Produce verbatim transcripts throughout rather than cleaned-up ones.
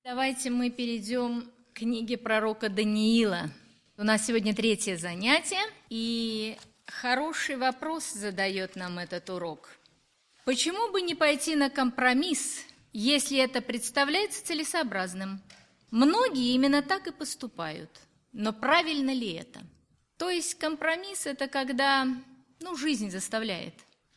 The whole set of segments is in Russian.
Давайте мы перейдем к книге пророка Даниила. У нас сегодня третье занятие, и хороший вопрос задает нам этот урок. Почему бы не пойти на компромисс, если это представляется целесообразным? Многие именно так и поступают, но правильно ли это? То есть компромисс – это когда, ну, жизнь заставляет,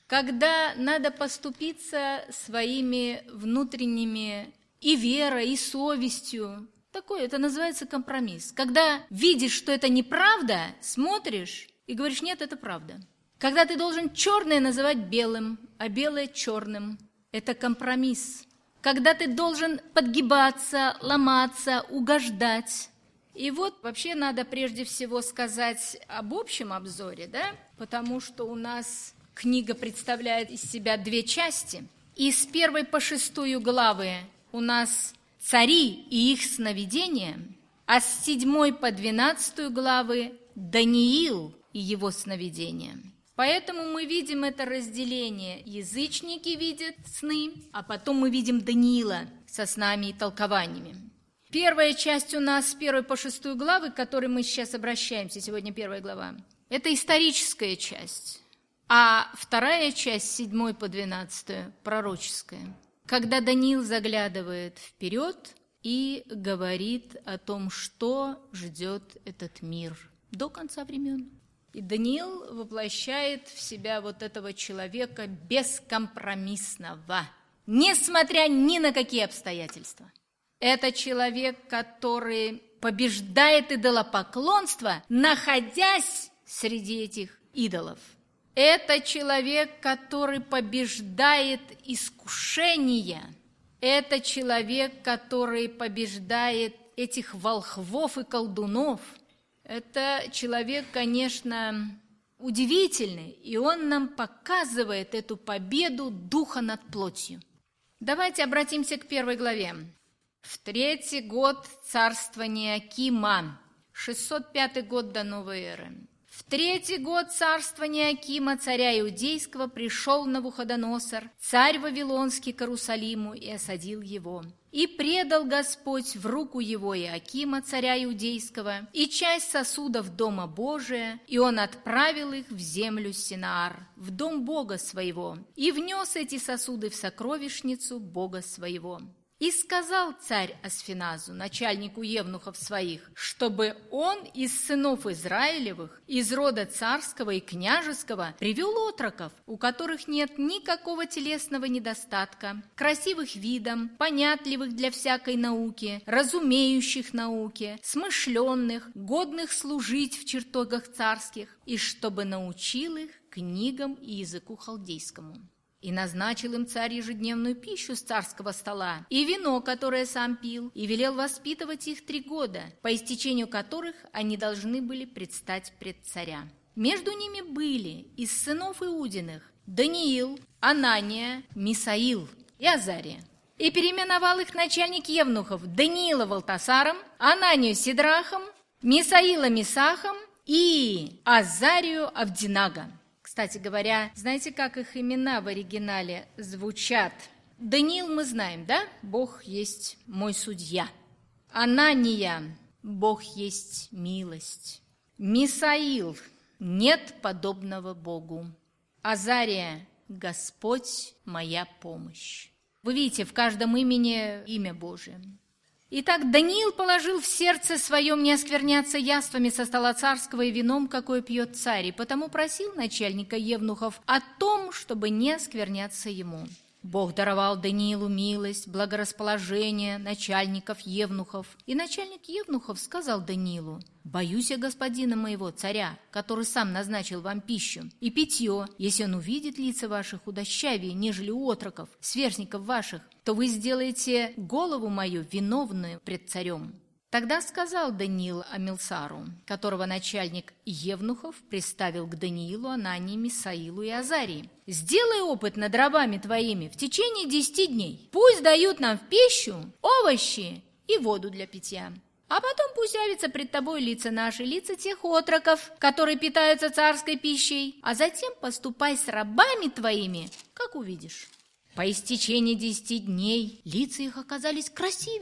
когда надо поступиться своими внутренними и верой, и совестью. Такое, это называется компромисс. Когда видишь, что это неправда, смотришь и говоришь: нет, это правда. Когда ты должен черное называть белым, а белое черным, это компромисс. Когда ты должен подгибаться, ломаться, угождать. И вот вообще надо прежде всего сказать об общем обзоре, да? Потому что у нас книга представляет из себя две части. И с первой по шестую главы у нас цари и их сновидения, а с седьмой по двенадцатую главы Даниил и его сновидения. Поэтому мы видим это разделение. Язычники видят сны, а потом мы видим Даниила со снами и толкованиями. Первая часть у нас с первой по шестую главы, к которой мы сейчас обращаемся, сегодня первая глава, это историческая часть, а вторая часть с седьмой по двенадцатую пророческая, когда Даниил заглядывает вперед и говорит о том, что ждет этот мир до конца времен. И Даниил воплощает в себя вот этого человека бескомпромиссного, несмотря ни на какие обстоятельства. Это человек, который побеждает идолопоклонство, находясь среди этих идолов. Это человек, который побеждает искушения. Это человек, который побеждает этих волхвов и колдунов. Это человек, конечно, удивительный, и он нам показывает эту победу духа над плотью. Давайте обратимся к первой главе. В третий год царствования Акима, шестьсот пятый год до новой эры. В третий год царствования Акима, царя Иудейского, пришел Навуходоносор, царь Вавилонский, к Иерусалиму, и осадил его. И предал Господь в руку его Иакима, царя Иудейского, и часть сосудов Дома Божия, и он отправил их в землю Синаар, в дом Бога своего, и внес эти сосуды в сокровищницу Бога своего. И сказал царь Асфеназу, начальнику евнухов своих, чтобы он из сынов Израилевых, из рода царского и княжеского, привел отроков, у которых нет никакого телесного недостатка, красивых видом, понятливых для всякой науки, разумеющих науке, смышленных, годных служить в чертогах царских, и чтобы научил их книгам и языку халдейскому. И назначил им царь ежедневную пищу с царского стола, и вино, которое сам пил, и велел воспитывать их три года, по истечению которых они должны были предстать пред царя. Между ними были из сынов Иудиных Даниил, Анания, Мисаил и Азария. И переименовал их начальник евнухов Даниила Валтасаром, Ананию Сидрахом, Мисаила Мисахом и Азарию Авдинага. Кстати говоря, знаете, как их имена в оригинале звучат? Даниил мы знаем, да? Бог есть мой судья. Анания, Бог есть милость. Мисаил, нет подобного Богу. Азария, Господь моя помощь. Вы видите, в каждом имени имя Божие. Итак, Даниил положил в сердце своем не оскверняться яствами со стола царского и вином, какое пьет царь, и потому просил начальника евнухов о том, чтобы не оскверняться ему. Бог даровал Даниилу милость, благорасположение начальников евнухов. И начальник евнухов сказал Даниилу: «Боюсь я господина моего, царя, который сам назначил вам пищу и питье, если он увидит лица ваши худощавее, нежели у отроков, сверстников ваших, то вы сделаете голову мою виновную пред царем». Тогда сказал Даниил Амилсару, которого начальник евнухов приставил к Даниилу, Анании, Мисаилу и Азарии: «Сделай опыт над рабами твоими в течение десяти дней. Пусть дают нам в пищу овощи и воду для питья. А потом пусть явятся пред тобой лица наши, лица тех отроков, которые питаются царской пищей, а затем поступай с рабами твоими, как увидишь». По истечении десяти дней лица их оказались красивее,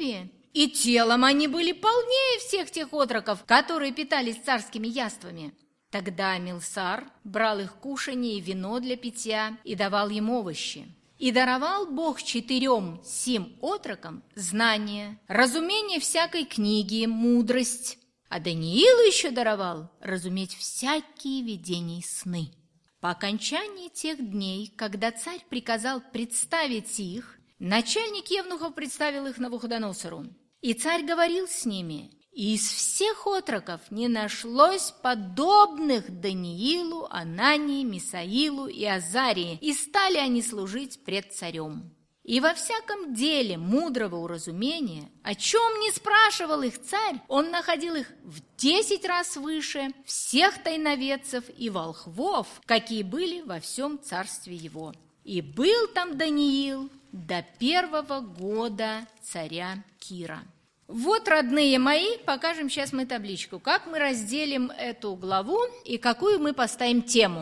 и телом они были полнее всех тех отроков, которые питались царскими яствами. Тогда Милсар брал их кушанье и вино для питья и давал им овощи. И даровал Бог четырем сим отрокам знание, разумение всякой книги, мудрость, а Даниилу еще даровал разуметь всякие видения и сны. По окончании тех дней, когда царь приказал представить их, начальник евнухов представил их Навуходоносору, и царь говорил с ними, и из всех отроков не нашлось подобных Даниилу, Анании, Мисаилу и Азарии, и стали они служить пред царем. И во всяком деле мудрого уразумения, о чем не спрашивал их царь, он находил их в десять раз выше всех тайноведцев и волхвов, какие были во всем царстве его. И был там Даниил до первого года царя Кира. Вот, родные мои, покажем сейчас мы табличку, как мы разделим эту главу и какую мы поставим тему.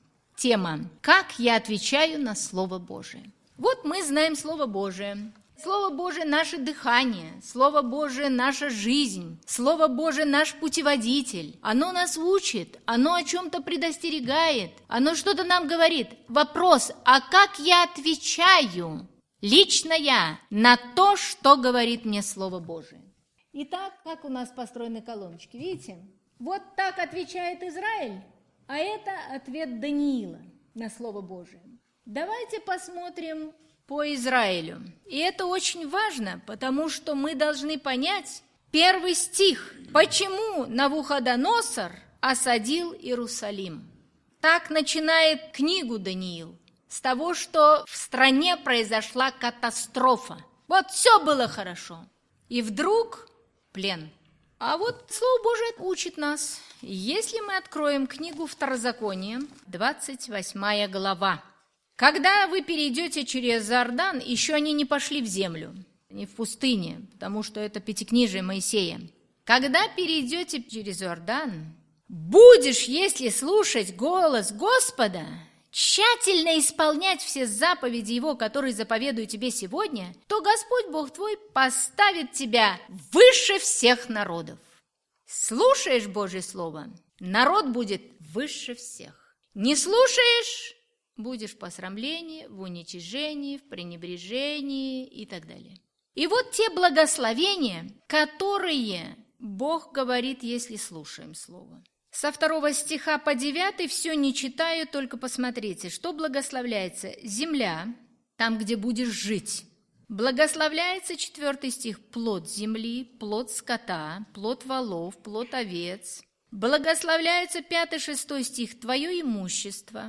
Тема «Как я отвечаю на Слово Божие». Вот мы знаем Слово Божие. Слово Божие – наше дыхание, Слово Божие – наша жизнь, Слово Божие – наш путеводитель. Оно нас учит, оно о чем-то предостерегает, оно что-то нам говорит. Вопрос, а как я отвечаю? Лично я на то, что говорит мне Слово Божие. Итак, как у нас построены колоночки, видите? Вот так отвечает Израиль, а это ответ Даниила на Слово Божие. Давайте посмотрим по Израилю. И это очень важно, потому что мы должны понять первый стих. Почему Навуходоносор осадил Иерусалим? Так начинает книгу Даниил. С того, что в стране произошла катастрофа. Вот все было хорошо. И вдруг плен. А вот Слово Божие учит нас. Если мы откроем книгу Второзакония, двадцать восьмая глава. Когда вы перейдете через Иордан, еще они не пошли в землю, не в пустыне, потому что это пятикнижие Моисея. Когда перейдете через Иордан, будешь, если слушать голос Господа, тщательно исполнять все заповеди Его, которые заповедую тебе сегодня, то Господь Бог твой поставит тебя выше всех народов. Слушаешь Божье Слово, народ будет выше всех. Не слушаешь, будешь в посрамлении, в уничижении, в пренебрежении и так далее. И вот те благословения, которые Бог говорит, если слушаем Слово. Со второго стиха по девятый все не читаю, только посмотрите, что благословляется. Земля, там, где будешь жить. Благословляется четвертый стих, плод земли, плод скота, плод волов, плод овец. Благословляется пятый, шестой стих, твое имущество.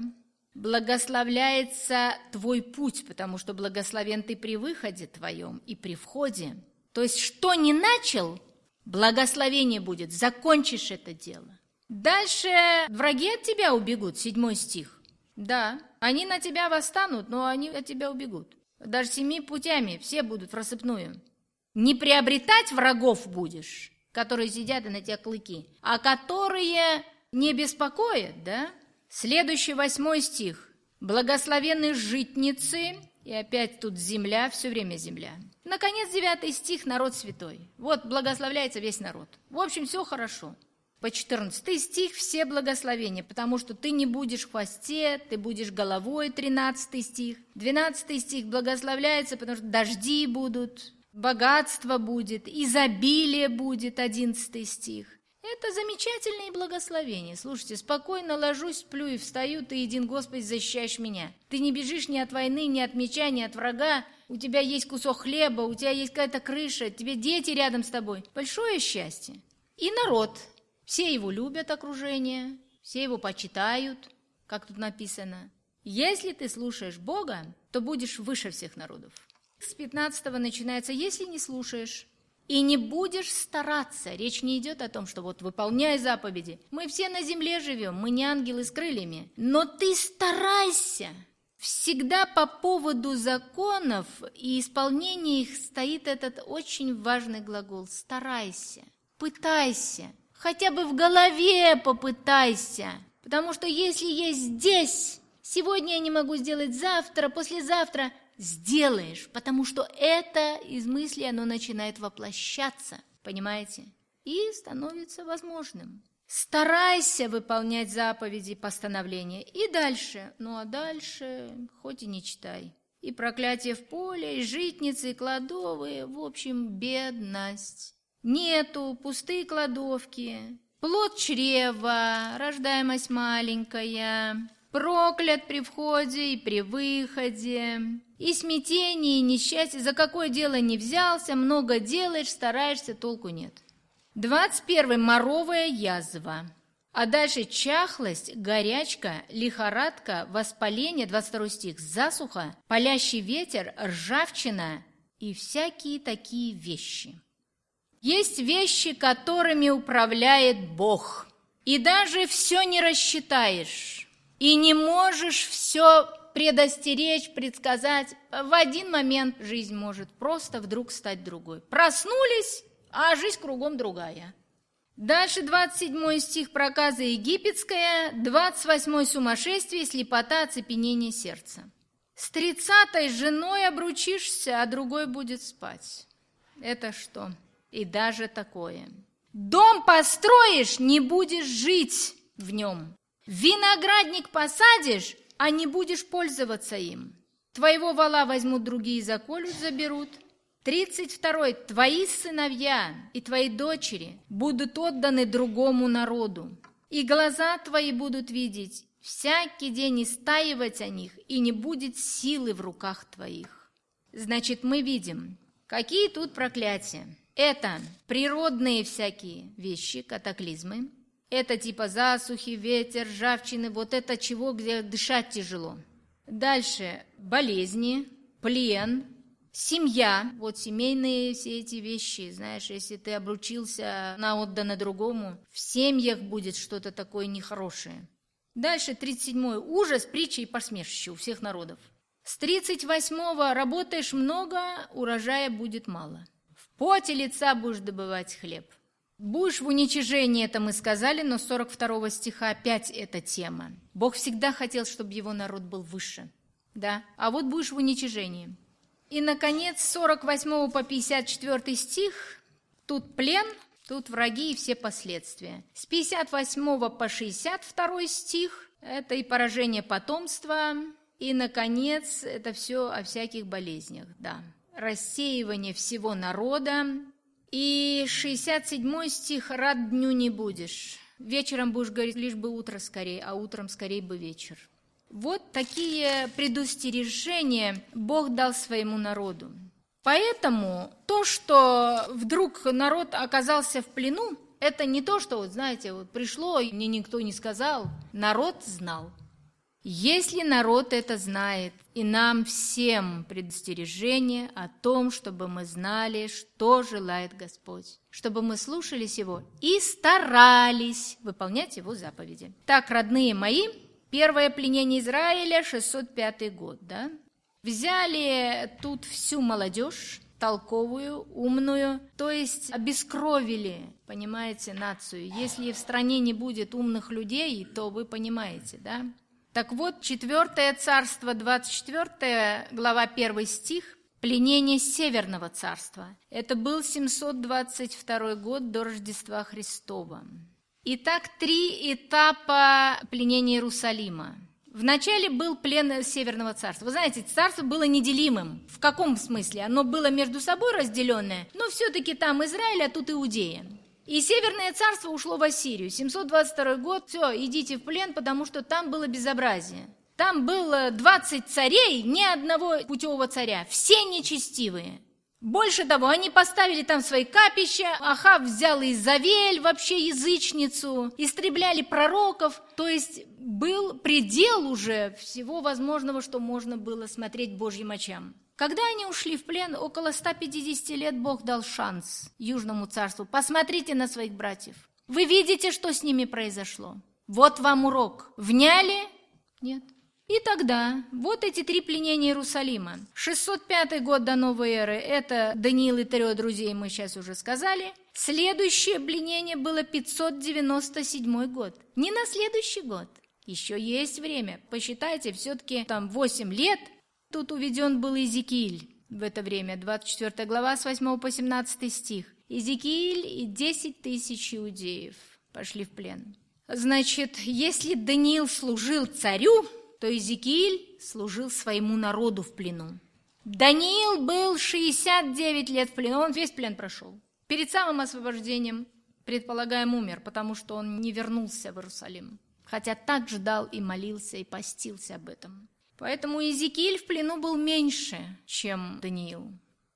Благословляется твой путь, потому что благословен ты при выходе твоем и при входе. То есть, что не начал, благословение будет, закончишь это дело. Дальше враги от тебя убегут, седьмой стих. Да, они на тебя восстанут, но они от тебя убегут. Даже семи путями все будут в рассыпную. Не приобретать врагов будешь, которые сидят и на тебя клыки, а которые не беспокоят, да? Следующий восьмой стих. Благословенны житницы, и опять тут земля, все время земля. Наконец, девятый стих, народ святой. Вот благословляется весь народ. В общем, все хорошо. По четырнадцатый стих все благословения, потому что ты не будешь в хвосте, ты будешь головой, тринадцатый стих. двенадцатый стих благословляется, потому что дожди будут, богатство будет, изобилие будет, одиннадцатый стих. Это замечательные благословения. Слушайте, спокойно ложусь, сплю и встаю, ты един, Господи, защищаешь меня. Ты не бежишь ни от войны, ни от меча, ни от врага. У тебя есть кусок хлеба, у тебя есть какая-то крыша, тебе дети рядом с тобой. Большое счастье. И народ. Все его любят, окружение, все его почитают, как тут написано. Если ты слушаешь Бога, то будешь выше всех народов. С пятнадцатого начинается, если не слушаешь и не будешь стараться. Речь не идет о том, что вот выполняй заповеди. Мы все на земле живем, мы не ангелы с крыльями. Но ты старайся. Всегда по поводу законов и исполнения их стоит этот очень важный глагол «старайся», «пытайся». Хотя бы в голове попытайся, потому что если есть здесь, сегодня я не могу сделать завтра, послезавтра, сделаешь, потому что это из мысли оно начинает воплощаться, понимаете? И становится возможным. Старайся выполнять заповеди и постановления. И дальше, ну а дальше хоть и не читай. И проклятие в поле, и житницы, и кладовые, в общем, бедность. Нету, пустые кладовки, плод чрева, рождаемость маленькая, проклят при входе и при выходе, и смятение, и несчастье, за какое дело не взялся, много делаешь, стараешься, толку нет. двадцать первый моровая язва. А дальше чахлость, горячка, лихорадка, воспаление, двадцать второй стих, засуха, палящий ветер, ржавчина и всякие такие вещи. Есть вещи, которыми управляет Бог, и даже все не рассчитаешь, и не можешь все предостеречь, предсказать. В один момент жизнь может просто вдруг стать другой. Проснулись, а жизнь кругом другая. Дальше двадцать седьмой стих, проказа египетская, двадцать восьмой сумасшествие, слепота, оцепенение сердца. С тридцатой женой обручишься, а другой будет спать. Это что? И даже такое. Дом построишь, не будешь жить в нем. Виноградник посадишь, а не будешь пользоваться им. Твоего вола возьмут другие, заколют, заберут. тридцать второй. Твои сыновья и твои дочери будут отданы другому народу, и глаза твои будут видеть всякий день, истаивать о них, и не будет силы в руках твоих. Значит, мы видим, какие тут проклятия. Это природные всякие вещи, катаклизмы. Это типа засухи, ветер, ржавчины, вот это чего, где дышать тяжело. Дальше болезни, плен, семья, вот семейные все эти вещи, знаешь, если ты обручился на отдано другому, в семьях будет что-то такое нехорошее. Дальше тридцать седьмой. Ужас, притча и посмешище у всех народов. С тридцать восьмого. Работаешь много, урожая будет мало. В поте лица будешь добывать хлеб. Будешь в уничижении, это мы сказали, но с сорок второго стиха опять эта тема. Бог всегда хотел, чтобы его народ был выше, да? А вот будешь в уничижении. И, наконец, с сорок восьмого по пятьдесят четвёртый стих, тут плен, тут враги и все последствия. С пятьдесят восьмого по шестьдесят второй стих, это и поражение потомства, и, наконец, это все о всяких болезнях, да. Рассеивание всего народа. И шестьдесят седьмой стих, рад дню не будешь. Вечером будешь говорить, лишь бы утро скорее, а утром скорее бы вечер. Вот такие предостережения Бог дал своему народу. Поэтому то, что вдруг народ оказался в плену, это не то, что, вот, знаете, вот пришло, и мне никто не сказал. Народ знал. Если народ это знает, и нам всем предостережение о том, чтобы мы знали, что желает Господь, чтобы мы слушались Его и старались выполнять Его заповеди. Так, родные мои, первое пленение Израиля, шестьсот пятый год, да? Взяли тут всю молодежь, толковую, умную, то есть обескровили, понимаете, нацию. Если в стране не будет умных людей, то вы понимаете, да? Так вот, четвертое царство, двадцать четвёртая глава, первый стих, пленение Северного царства. Это был семьсот двадцать второй год до Рождества Христова. Итак, три этапа пленения Иерусалима. Вначале был плен Северного царства. Вы знаете, царство было неделимым. В каком смысле? Оно было между собой разделенное, но все-таки там Израиль, а тут Иудея. И Северное царство ушло в Ассирию. семьсот двадцать второй год, все, идите в плен, потому что там было безобразие. Там было двадцать царей, ни одного путевого царя, все нечестивые. Больше того, они поставили там свои капища, Ахав взял Изавель, вообще язычницу, истребляли пророков, то есть был предел уже всего возможного, что можно было смотреть Божьим очам. Когда они ушли в плен, около ста пятидесяти лет Бог дал шанс Южному царству. Посмотрите на своих братьев. Вы видите, что с ними произошло? Вот вам урок. Вняли? Нет. И тогда вот эти три пленения Иерусалима. шестьсот пятый год до новой эры, это Даниил и трио друзей, мы сейчас уже сказали. Следующее пленение было пятьсот девяносто седьмой год. Не на следующий год. Еще есть время. Посчитайте, все-таки там восемь лет. тут уведен был Иезекииль в это время, двадцать четвёртая глава, с восьмого по семнадцатый стих. Иезекииль и десять тысяч иудеев пошли в плен. Значит, если Даниил служил царю, то Иезекииль служил своему народу в плену. Даниил был шестьдесят девять лет в плену, он весь плен прошел. Перед самым освобождением, предполагаем, умер, потому что он не вернулся в Иерусалим. Хотя так ждал и молился, и постился об этом. Поэтому Иезекииль в плену был меньше, чем Даниил.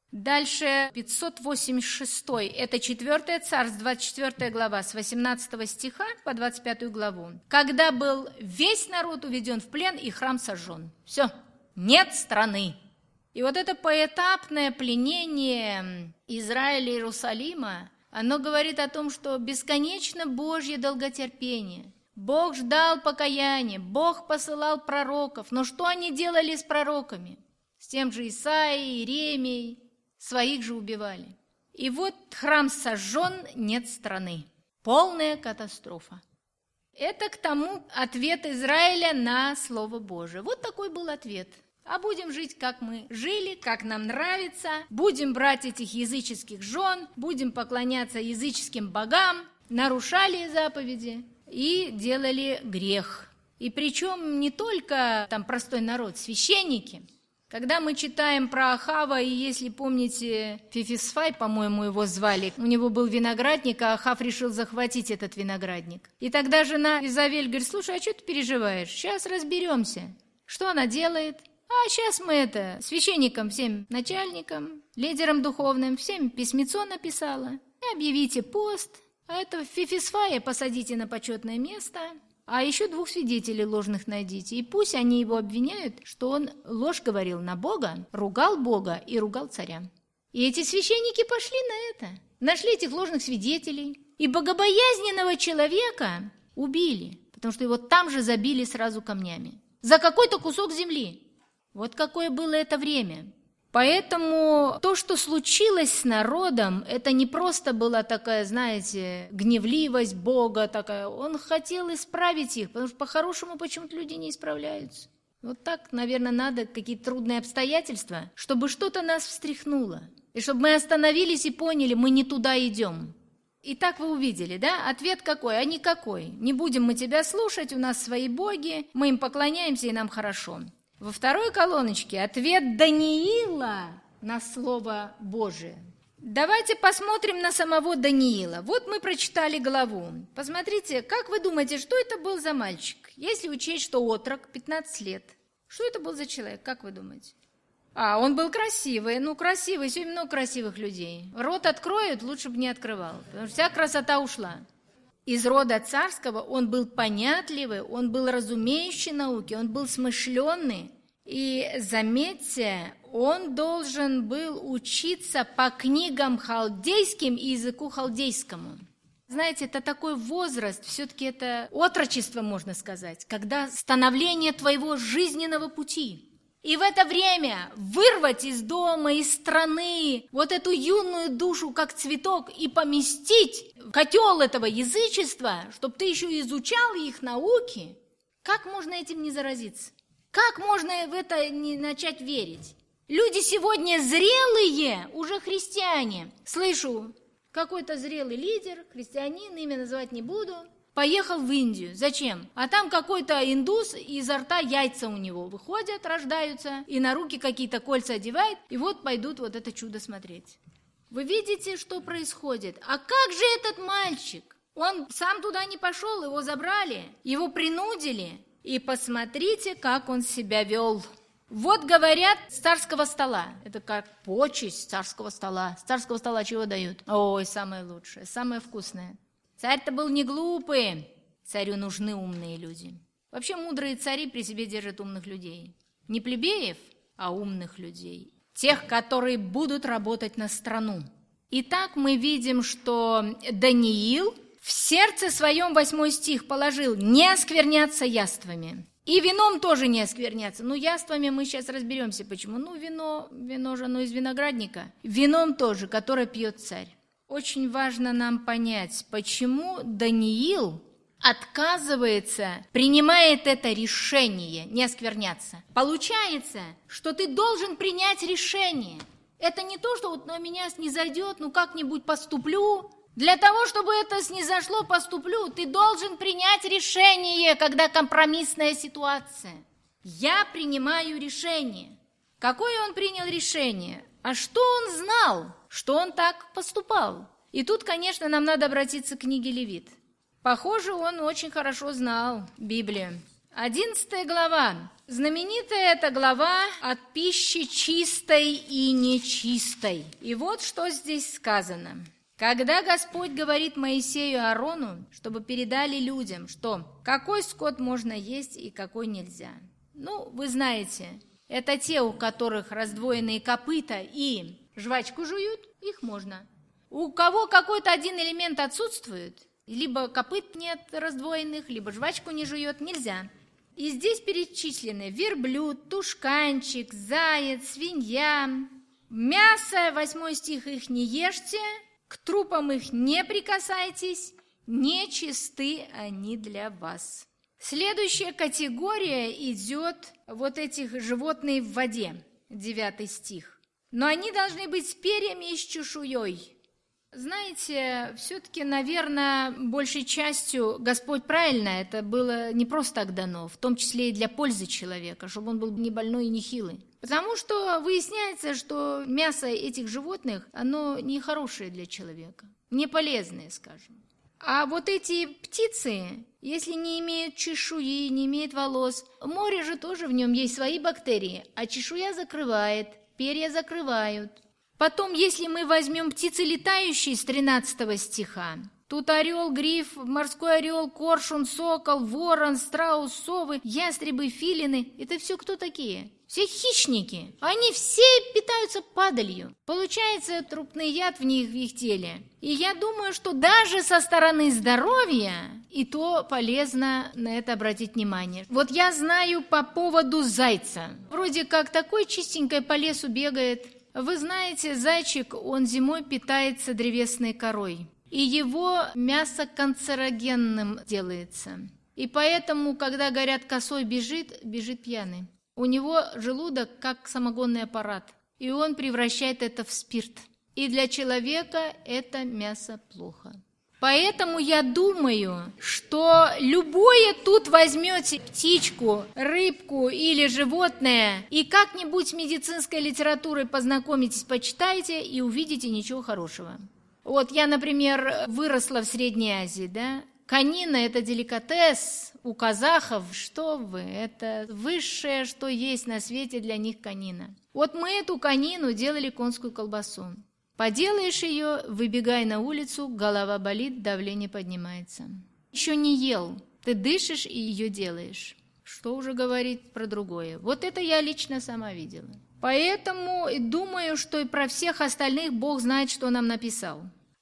Дальше пятьсот восемьдесят шестой, это четвёртое царство, двадцать четвёртая глава, с восемнадцатого стиха по двадцать пятую главу. Когда был весь народ уведен в плен и храм сожжен. Все, нет страны. И вот это поэтапное пленение Израиля и Иерусалима, оно говорит о том, что бесконечно Божье долготерпение. Бог ждал покаяния, Бог посылал пророков. Но что они делали с пророками? С тем же Исаией, Иеремией, своих же убивали. И вот храм сожжен, нет страны. Полная катастрофа. Это к тому ответ Израиля на Слово Божие. Вот такой был ответ. А будем жить, как мы жили, как нам нравится. Будем брать этих языческих жен, будем поклоняться языческим богам. Нарушали заповеди и делали грех. И причем не только там простой народ, священники. Когда мы читаем про Ахава, и если помните, Фифисфай, по-моему, его звали, у него был виноградник, а Ахав решил захватить этот виноградник. И тогда жена Изавель говорит: слушай, а что ты переживаешь? Сейчас разберемся. Что она делает? А сейчас мы это, священникам всем, начальникам, лидерам духовным, всем письмецо написала. И объявите пост, а это Фифисфая посадите на почетное место. А еще двух свидетелей ложных найдите, и пусть они его обвиняют, что он ложь говорил на Бога, ругал Бога и ругал царя. И эти священники пошли на это, нашли этих ложных свидетелей, и богобоязненного человека убили, потому что его там же забили сразу камнями. За какой-то кусок земли. Вот какое было это время. Поэтому то, что случилось с народом, это не просто была такая, знаете, гневливость Бога такая. Он хотел исправить их, потому что по-хорошему почему-то люди не исправляются. Вот так, наверное, надо, какие-то трудные обстоятельства, чтобы что-то нас встряхнуло. И чтобы мы остановились и поняли, мы не туда идем. Итак, вы увидели, да? Ответ какой? А никакой. Не будем мы тебя слушать, у нас свои боги, мы им поклоняемся, и нам хорошо. Во второй колоночке ответ Даниила на Слово Божие. Давайте посмотрим на самого Даниила. Вот мы прочитали главу. Посмотрите, как вы думаете, что это был за мальчик? Если учесть, что отрок, пятнадцать лет. Что это был за человек, как вы думаете? А, он был красивый. Ну, красивый, сегодня много красивых людей. Рот откроют, лучше бы не открывал, потому что вся красота ушла. Из рода царского он был понятливый, он был разумеющий науки, он был смышленный. И, заметьте, он должен был учиться по книгам халдейским и языку халдейскому. Знаете, это такой возраст, все-таки это отрочество, можно сказать, когда становление твоего жизненного пути. И в это время вырвать из дома, из страны вот эту юную душу, как цветок, и поместить в котел этого язычества, чтобы ты еще изучал их науки, как можно этим не заразиться? Как можно в это не начать верить? Люди сегодня зрелые, уже христиане. Слышу, какой-то зрелый лидер, христианин, имя называть не буду, поехал в Индию. Зачем? А там какой-то индус, изо рта яйца у него выходят, рождаются, и на руки какие-то кольца одевает, и вот пойдут вот это чудо смотреть. Вы видите, что происходит? А как же этот мальчик? Он сам туда не пошел, его забрали, его принудили. И посмотрите, как он себя вел. Вот говорят, с царского стола. Это как почесть царского стола. С царского стола чего дают? Ой, самое лучшее, самое вкусное. Царь-то был не глупый, царю нужны умные люди. Вообще мудрые цари при себе держат умных людей. Не плебеев, а умных людей. Тех, которые будут работать на страну. Итак, мы видим, что Даниил в сердце своем, восьмой стих, положил «не оскверняться яствами». И вином тоже не оскверняться. Ну, яствами мы сейчас разберемся, почему. Ну, вино, вино же, ну, из виноградника. Вином тоже, которое пьет царь. Очень важно нам понять, почему Даниил отказывается, принимает это решение не оскверняться. Получается, что ты должен принять решение. Это не то, что вот на меня снизойдет, ну как-нибудь поступлю. Для того, чтобы это снизошло, поступлю, ты должен принять решение, когда компромиссная ситуация. Я принимаю решение. Какое он принял решение? А что он знал, что он так поступал? И тут, конечно, нам надо обратиться к книге Левит. Похоже, он очень хорошо знал Библию. Одиннадцатая глава. Знаменитая эта глава от пищи чистой и нечистой. И вот что здесь сказано. Когда Господь говорит Моисею и Аарону, чтобы передали людям, что какой скот можно есть и какой нельзя. Ну, вы знаете, это те, у которых раздвоенные копыта и жвачку жуют, их можно. У кого какой-то один элемент отсутствует, либо копыт нет раздвоенных, либо жвачку не жует, нельзя. И здесь перечислены верблюд, тушканчик, заяц, свинья. Мясо, восьмой стих, их не ешьте, к трупам их не прикасайтесь, нечисты они для вас. Следующая категория идет вот этих животных в воде, девятый стих. Но они должны быть с перьями и с чешуей. Знаете, все-таки, наверное, большей частью Господь правильно, это было не просто так дано, в том числе и для пользы человека, чтобы он был не больной и не хилый. Потому что выясняется, что мясо этих животных, оно не хорошее для человека, не полезное, скажем. А вот эти птицы, если не имеют чешуи, не имеют волос, море же тоже в нем есть свои бактерии, а чешуя закрывает, перья закрывают. Потом, если мы возьмем птицы летающие с тринадцатого стиха, тут орел, гриф, морской орел, коршун, сокол, ворон, страус, совы, ястребы, филины. Это все кто такие? Все хищники. Они все питаются падалью. Получается трупный яд в них, в их теле. И я думаю, что даже со стороны здоровья и то полезно на это обратить внимание. Вот я знаю по поводу зайца. Вроде как такой чистенькой по лесу бегает. Вы знаете, зайчик, он зимой питается древесной корой, и его мясо канцерогенным делается. И поэтому, когда говорят, косой бежит, бежит пьяный. У него желудок как самогонный аппарат, и он превращает это в спирт. И для человека это мясо плохо. Поэтому я думаю, что любое тут возьмете птичку, рыбку или животное, и как-нибудь с медицинской литературой познакомитесь, почитайте и увидите ничего хорошего. Вот я, например, выросла в Средней Азии, да? Конина – это деликатес у казахов. Что вы, это высшее, что есть на свете для них конина. Вот мы эту конину делали конскую колбасу. Поделаешь ее, выбегай на улицу, голова болит, давление поднимается. Еще не ел, ты дышишь и ее делаешь. Что уже говорить про другое? Вот это я лично сама видела. Поэтому думаю, что и про всех остальных Бог знает, что нам написал.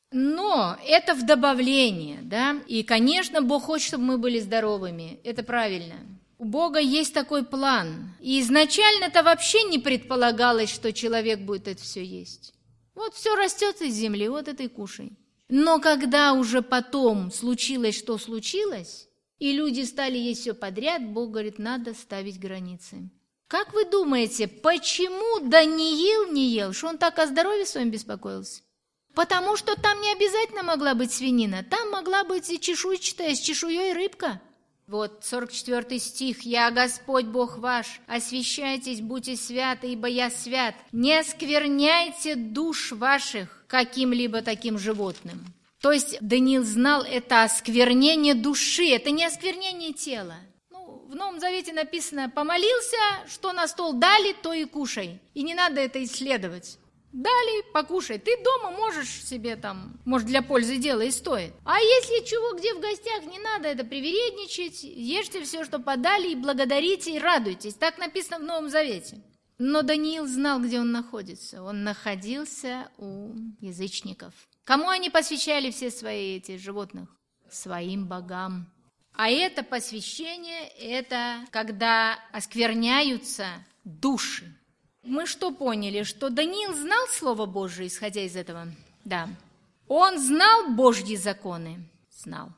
Но это в добавление, да? И, конечно, Бог хочет, чтобы мы были здоровыми. Это правильно. У Бога есть такой план. И изначально-то вообще не предполагалось, что человек будет это все есть. Вот все растет из земли, вот это и кушай. Но когда уже потом случилось, что случилось, и люди стали есть все подряд, Бог говорит, надо ставить границы. Как вы думаете, почему Даниил не ел? Что он так о здоровье своем беспокоился? Потому что там не обязательно могла быть свинина, там могла быть и чешуйчатая, с чешуей рыбка. Вот сорок четвёртый стих. «Я Господь Бог ваш, освящайтесь, будьте святы, ибо я свят. Не оскверняйте душ ваших каким-либо таким животным». То есть Даниил знал, это осквернение души, это не осквернение тела. Ну, в Новом Завете написано, помолился, что на стол дали, то и кушай. И не надо это исследовать. Дали, покушай. Ты дома можешь себе там, может, для пользы дела и стоит. А если чего, где в гостях, не надо это привередничать. Ешьте все, что подали, и благодарите, и радуйтесь. Так написано в Новом Завете. Но Даниил знал, где он находится. Он находился у язычников. Кому они посвящали все свои эти животных? Своим богам. А это посвящение, это когда оскверняются души. Мы что поняли? Что Даниил знал Слово Божие, исходя из этого? Да. Он знал Божьи законы? Знал.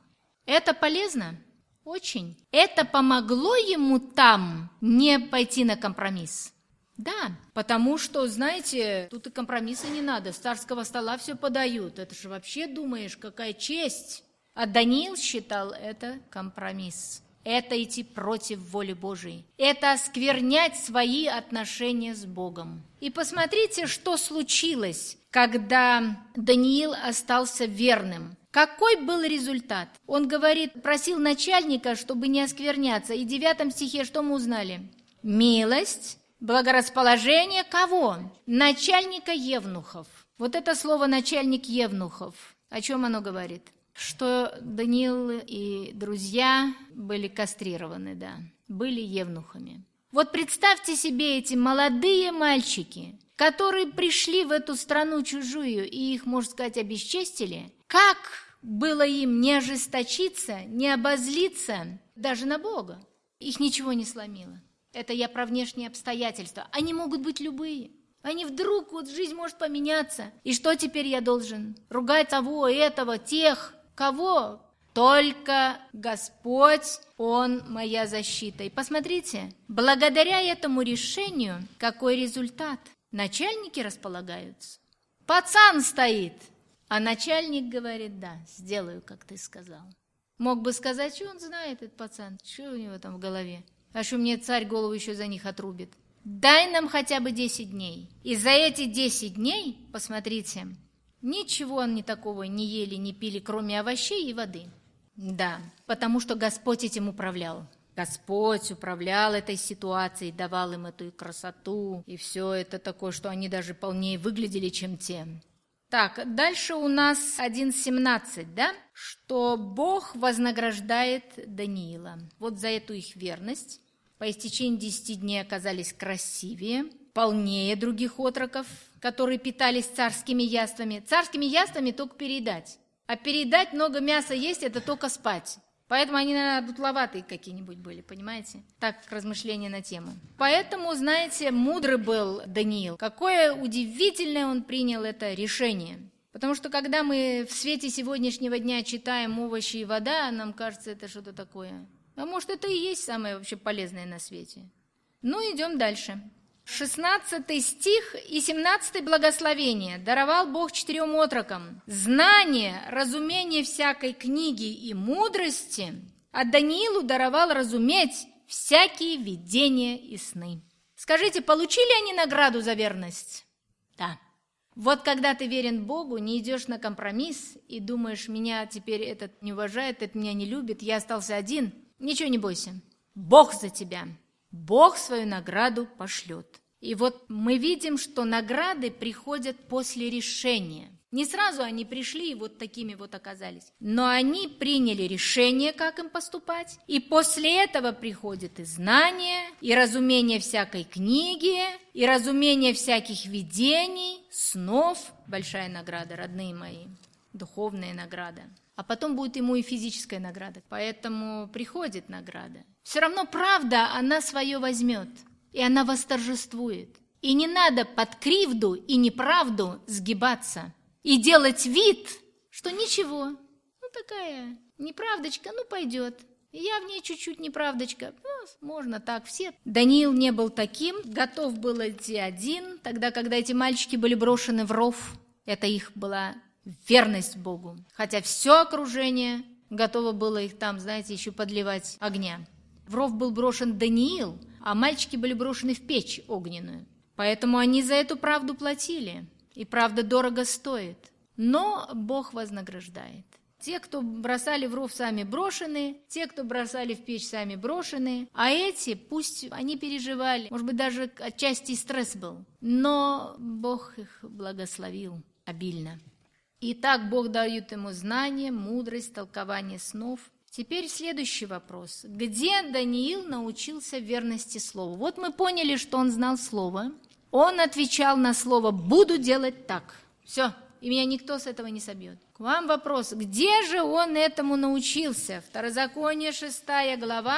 Это полезно? Очень. Это помогло ему там не пойти на компромисс? Да, потому что, знаете, тут и компромисса не надо, с царского стола все подают. Это же вообще, думаешь, какая честь. А Даниил считал это компромисс. Это идти против воли Божией. Это осквернять свои отношения с Богом. И посмотрите, что случилось, когда Даниил остался верным. Какой был результат? Он говорит, просил начальника, чтобы не оскверняться. И в девятом стихе что мы узнали? Милость, благорасположение кого? Начальника евнухов. Вот это слово «начальник евнухов». О чем оно говорит? Что Даниил и друзья были кастрированы, да, были евнухами. Вот представьте себе эти молодые мальчики, которые пришли в эту страну чужую и их, можно сказать, обесчестили. Как было им не ожесточиться, не обозлиться даже на Бога? Их ничего не сломило. Это я про внешние обстоятельства. Они могут быть любые. Они вдруг, вот жизнь может поменяться. И что теперь я должен? Ругать того, этого, тех. Кого? Только Господь, Он моя защита. И посмотрите, благодаря этому решению, какой результат? Начальники располагаются. Пацан стоит, а начальник говорит, да, сделаю, как ты сказал. Мог бы сказать, что он знает, этот пацан, что у него там в голове. А что мне царь голову еще за них отрубит? Дай нам хотя бы десять дней. И за эти десять дней, посмотрите, ничего они такого не ели, не пили, кроме овощей и воды. Да, потому что Господь этим управлял. Господь управлял этой ситуацией, давал им эту красоту. И все это такое, что они даже полнее выглядели, чем те. Так, дальше у нас одиннадцать семнадцать, да? Что Бог вознаграждает Даниила. Вот за эту их верность. По истечении десяти дней оказались красивее, полнее других отроков, которые питались царскими яствами. Царскими яствами только передать. А передать много мяса есть – это только спать. Поэтому они, наверное, дутловатые какие-нибудь были, понимаете? Так, размышления на тему. Поэтому, знаете, мудрый был Даниил. Какое удивительное он принял это решение. Потому что, когда мы в свете сегодняшнего дня читаем овощи и вода, нам кажется, это что-то такое. А может, это и есть самое вообще полезное на свете. Ну, идем дальше. шестнадцатый стих и семнадцатое благословение. Даровал Бог четырем отрокам знание, разумение всякой книги и мудрости, а Даниилу даровал разуметь всякие видения и сны. Скажите, получили они награду за верность? Да. Вот когда ты верен Богу, не идешь на компромисс и думаешь, меня теперь этот не уважает, этот меня не любит, я остался один, ничего не бойся. Бог за тебя. Бог свою награду пошлет. И вот мы видим, что награды приходят после решения. Не сразу они пришли и вот такими вот оказались. Но они приняли решение, как им поступать. И после этого приходит и знание, и разумение всякой книги, и разумение всяких видений, снов. Большая награда, родные мои, духовная награда. А потом будет ему и физическая награда. Поэтому приходит награда. Все равно правда, она свое возьмет, и она восторжествует. И не надо под кривду и неправду сгибаться и делать вид, что ничего. Ну, такая неправдочка, ну, пойдет. И я в ней чуть-чуть неправдочка. Ну, можно так, все. Даниил не был таким, готов был идти один. Тогда, когда эти мальчики были брошены в ров, это их была верность Богу. Хотя все окружение готово было их там, знаете, еще подливать огня. В ров был брошен Даниил, а мальчики были брошены в печь огненную. Поэтому они за эту правду платили. И правда дорого стоит. Но Бог вознаграждает. Те, кто бросали в ров, сами брошены. Те, кто бросали в печь, сами брошены. А эти, пусть они переживали. Может быть, даже отчасти стресс был. Но Бог их благословил обильно. И так Бог дает ему знание, мудрость, толкование снов. Теперь следующий вопрос. Где Даниил научился верности слову? Вот мы поняли, что он знал слово. Он отвечал на слово «буду делать так». Все, и меня никто с этого не собьет. К вам вопрос. Где же он этому научился? Второзаконие, шестая глава,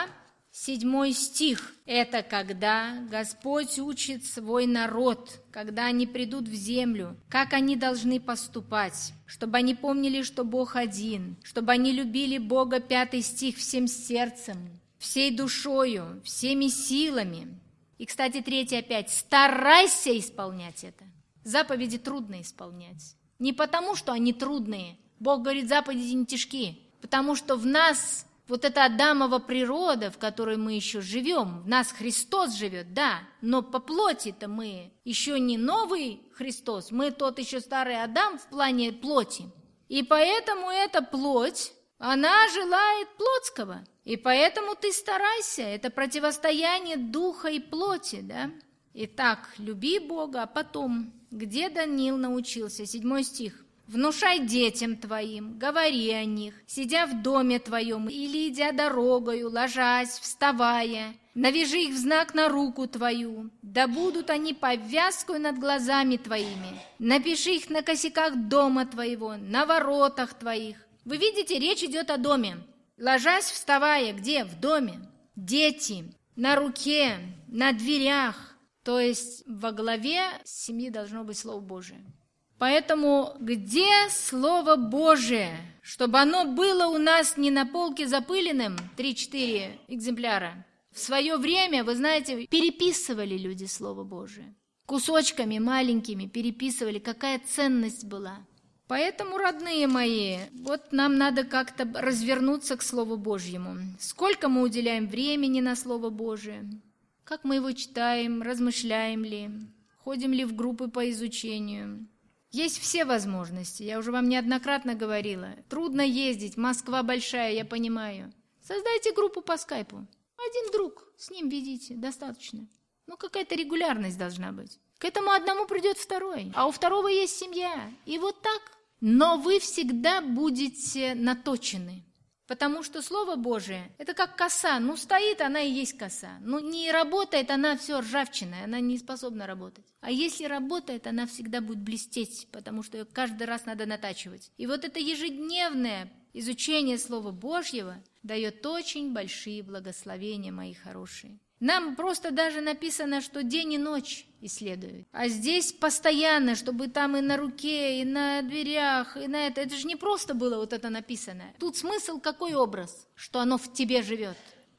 Седьмой стих – это когда Господь учит свой народ, когда они придут в землю, как они должны поступать, чтобы они помнили, что Бог один, чтобы они любили Бога, пятый стих, всем сердцем, всей душою, всеми силами. И, кстати, третий опять – старайся исполнять это. Заповеди трудно исполнять. Не потому, что они трудные. Бог говорит, заповеди не тяжки, потому что в нас вот эта Адамова природа, в которой мы еще живем, в нас Христос живет, да, но по плоти-то мы еще не новый Христос, мы тот еще старый Адам в плане плоти. И поэтому эта плоть, она желает плотского. И поэтому ты старайся, это противостояние духа и плоти, да. Итак, люби Бога, а потом, где Даниил научился? Седьмой стих. «Внушай детям твоим, говори о них, сидя в доме твоем или идя дорогою, ложась, вставая, навяжи их в знак на руку твою, да будут они повязкою над глазами твоими, напиши их на косяках дома твоего, на воротах твоих». Вы видите, речь идет о доме. Ложась, вставая, где? В доме. Дети, на руке, на дверях, то есть во главе семьи должно быть Слово Божие. Поэтому где Слово Божие, чтобы оно было у нас не на полке запыленным, три-четыре экземпляра. В свое время, вы знаете, переписывали люди Слово Божие. Кусочками маленькими переписывали, какая ценность была. Поэтому, родные мои, вот нам надо как-то развернуться к Слову Божьему. Сколько мы уделяем времени на Слово Божие? Как мы его читаем, размышляем ли? Ходим ли в группы по изучению? Есть все возможности, я уже вам неоднократно говорила. Трудно ездить, Москва большая, я понимаю. Создайте группу по скайпу. Один друг, с ним ведите, достаточно. Ну, какая-то регулярность должна быть. К этому одному придет второй, а у второго есть семья. И вот так. Но вы всегда будете наточены. Потому что Слово Божие – это как коса. Ну, стоит, она и есть коса. Ну, не работает, она все ржавчиная, она не способна работать. А если работает, она всегда будет блестеть, потому что ее каждый раз надо натачивать. И вот это ежедневное изучение Слова Божьего дает очень большие благословения, мои хорошие. Нам просто даже написано, что день и ночь исследуют. А здесь постоянно, чтобы там и на руке, и на дверях, и на это. Это же не просто было вот это написано. Тут смысл какой образ? Что оно в тебе живет.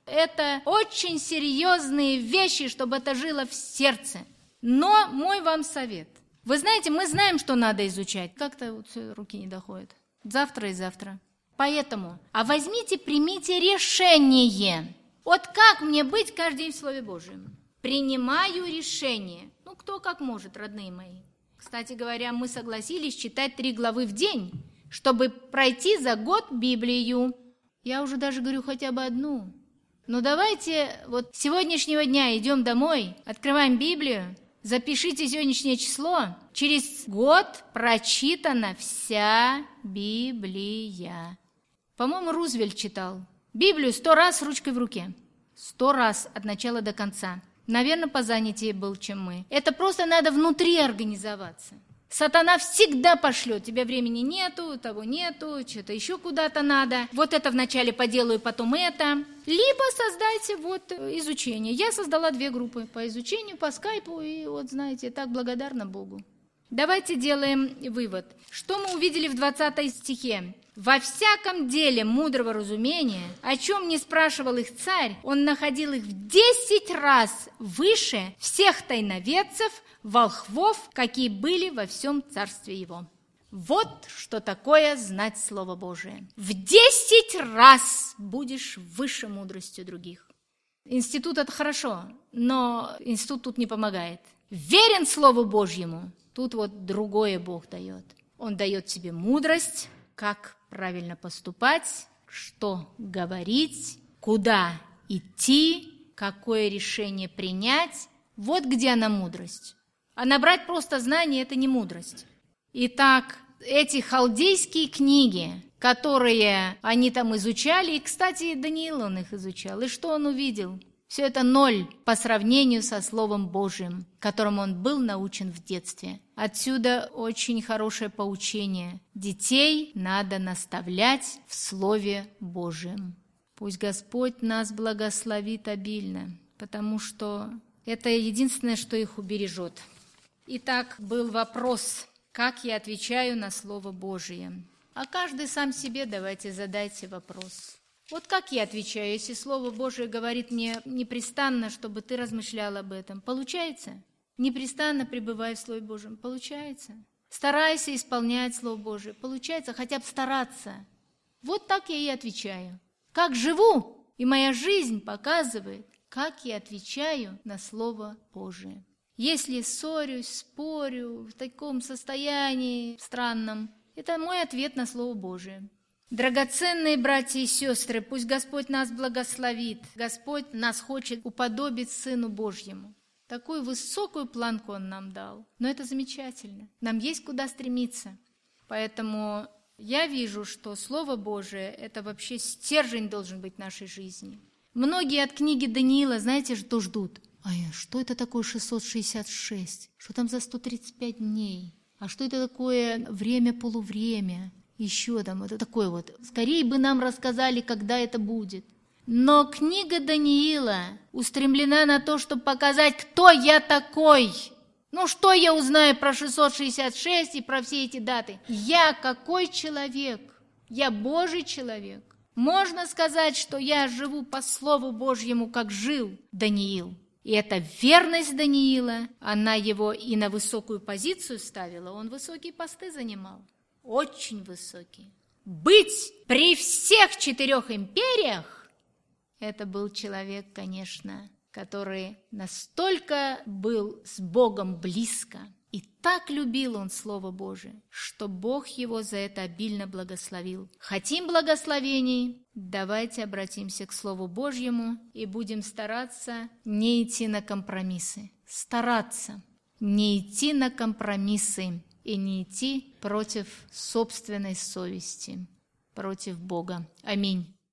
Это очень серьезные вещи, чтобы это жило в сердце. Но мой вам совет. Вы знаете, мы знаем, что надо изучать. Как-то вот руки не доходят. Завтра и завтра. Поэтому, а возьмите, примите решение. Вот как мне быть каждый день в Слове Божьем? Принимаю решение. Ну, кто как может, родные мои. Кстати говоря, мы согласились читать три главы в день, чтобы пройти за год Библию. Я уже даже говорю хотя бы одну. Но давайте вот с сегодняшнего дня идем домой, открываем Библию, запишите сегодняшнее число. Через год прочитана вся Библия. По-моему, Рузвельт читал. Библию сто раз ручкой в руке. Сто раз от начала до конца. Наверное, позанятее был, чем мы. Это просто надо внутри организоваться. Сатана всегда пошлет. Тебя времени нету, того нету, что-то еще куда-то надо. Вот это вначале поделаю, потом это. Либо создайте вот изучение. Я создала две группы по изучению, по скайпу. И вот, знаете, так благодарна Богу. Давайте делаем вывод. Что мы увидели в двадцатой стихе? «Во всяком деле мудрого разумения, о чем не спрашивал их царь, он находил их в десять раз выше всех тайноведцев, волхвов, какие были во всем царстве его». Вот что такое знать Слово Божие. В десять раз будешь выше мудростью других. Институт – это хорошо, но институт тут не помогает. Верен Слову Божьему, тут вот другое Бог дает. Он дает тебе мудрость, как правильно поступать, что говорить, куда идти, какое решение принять. Вот где она мудрость. А набрать просто знания – это не мудрость. Итак, эти халдейские книги, которые они там изучали, и, кстати, Даниил он их изучал, и что он увидел? Все это ноль по сравнению со Словом Божьим, которым он был научен в детстве. Отсюда очень хорошее поучение. Детей надо наставлять в Слове Божьем. Пусть Господь нас благословит обильно, потому что это единственное, что их убережет. Итак, был вопрос, как я отвечаю на Слово Божие. А каждый сам себе давайте задайте вопрос. Вот как я отвечаю, если Слово Божие говорит мне непрестанно, чтобы ты размышлял об этом? Получается? Непрестанно пребывай в Слове Божьем. Получается? Старайся исполнять Слово Божие. Получается? Хотя бы стараться. Вот так я и отвечаю. Как живу, и моя жизнь показывает, как я отвечаю на Слово Божие. Если ссорюсь, спорю в таком состоянии странном, это мой ответ на Слово Божие. Драгоценные братья и сестры, пусть Господь нас благословит. Господь нас хочет уподобить Сыну Божьему. Такую высокую планку Он нам дал. Но это замечательно. Нам есть куда стремиться. Поэтому я вижу, что Слово Божие – это вообще стержень должен быть нашей жизни. Многие от книги Даниила, знаете, что ждут? А что это такое шестьсот шестьдесят шесть? Что там за сто тридцать пять дней? А что это такое время-полувремя? Еще там, это такое вот. Скорее бы нам рассказали, когда это будет. Но книга Даниила устремлена на то, чтобы показать, кто я такой. Ну, что я узнаю про шестьсот шестьдесят шесть и про все эти даты? Я какой человек? Я Божий человек. Можно сказать, что я живу по Слову Божьему, как жил Даниил. И эта верность Даниила, она его и на высокую позицию ставила, он высокие посты занимал. Очень высокий. Быть при всех четырех империях, это был человек, конечно, который настолько был с Богом близко, и так любил он Слово Божие, что Бог его за это обильно благословил. Хотим благословений? Давайте обратимся к Слову Божьему и будем стараться не идти на компромиссы. Стараться не идти на компромиссы. И не идти против собственной совести, против Бога. Аминь.